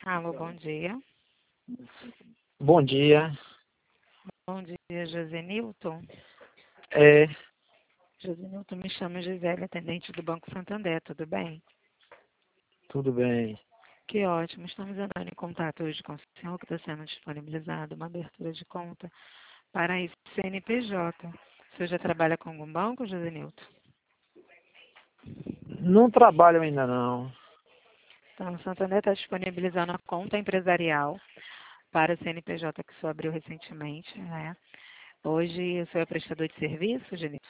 Alô, bom dia. Bom dia. Bom dia, Josenilton. É, Josenilton, me chama Gisele, atendente do Banco Santander, tudo bem? tudo bem. Que ótimo, estamos entrando em contato hoje com o senhor que está sendo disponibilizado uma abertura de conta para a CNPJ. O senhor já trabalha com algum banco, Josenilton? Não trabalho ainda não. Então, o Santander está disponibilizando a conta empresarial para o CNPJ que o senhor abriu recentemente, né? Hoje, o senhor é prestador de serviço, Josenilton?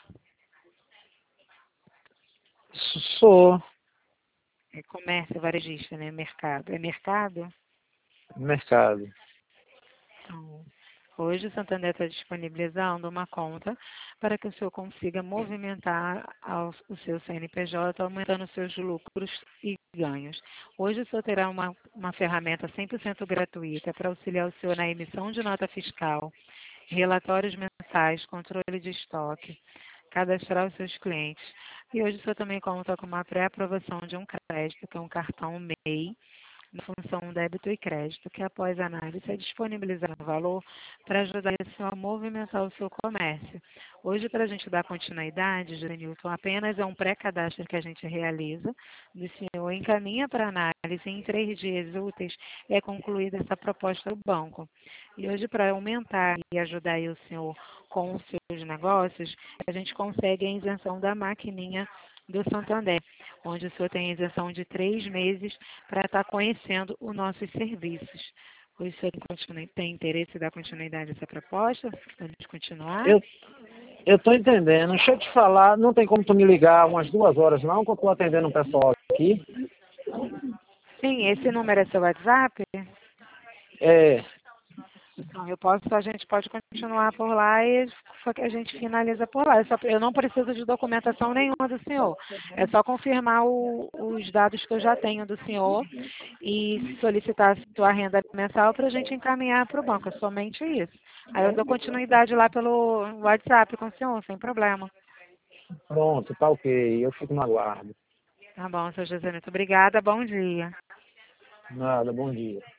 Sou É comércio varejista, né? Mercado. É mercado? mercado. Então, hoje o Santander está disponibilizando uma conta para que o senhor consiga movimentar o seu CNPJ, aumentando os seus lucros e ganhos. Hoje o senhor terá uma ferramenta 100% gratuita para auxiliar o senhor na emissão de nota fiscal, relatórios mensais, controle de estoque, cadastrar os seus clientes. E hoje o senhor também conta com uma pré-aprovação de um crédito, que é um cartão MEI, na função débito e crédito, que após análise é disponibilizar o valor para ajudar o senhor a movimentar o seu comércio. Hoje, para a gente dar continuidade, Newton, apenas é um pré-cadastro que a gente realiza, o senhor encaminha para análise e em 3 dias úteis é concluída essa proposta do banco. E hoje, para aumentar e ajudar aí o senhor com os seus negócios, a gente consegue a isenção da maquininha do Santander, onde o senhor tem isenção de 3 meses para estar conhecendo os nossos serviços. O senhor tem interesse em dar continuidade a essa proposta? Para a gente continuar? Eu tô entendendo. Deixa eu te falar, não tem como tu me ligar umas 2 horas não, que eu tô atendendo um pessoal aqui. Sim, esse número é seu WhatsApp? É, Então, a gente pode continuar por lá e só que a gente finaliza por lá. Eu não preciso de documentação nenhuma do senhor. É só confirmar os dados que eu já tenho do senhor e solicitar a sua renda mensal para a gente encaminhar para o banco. É somente isso. Aí eu dou continuidade lá pelo WhatsApp com o senhor, sem problema. pronto, tá ok. Eu fico no aguardo. Tá bom, seu José, muito obrigada. Bom dia. Nada, bom dia.